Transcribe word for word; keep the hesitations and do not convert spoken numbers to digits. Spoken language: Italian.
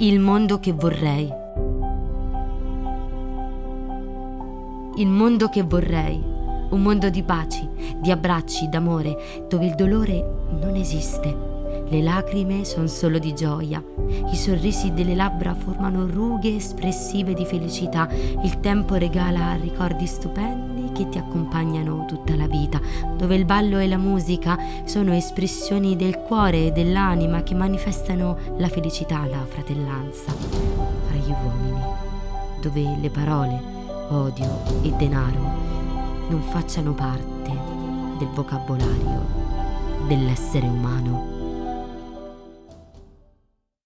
Il mondo che vorrei. Il mondo che vorrei. Un mondo di baci, di abbracci, d'amore, dove il dolore non esiste. Le lacrime sono solo di gioia. I sorrisi delle labbra formano rughe espressive di felicità. Il tempo regala ricordi stupendi che ti accompagnano tutta la vita, dove il ballo e la musica sono espressioni del cuore e dell'anima che manifestano la felicità, la fratellanza fra gli uomini, dove le parole, odio e denaro non facciano parte del vocabolario dell'essere umano.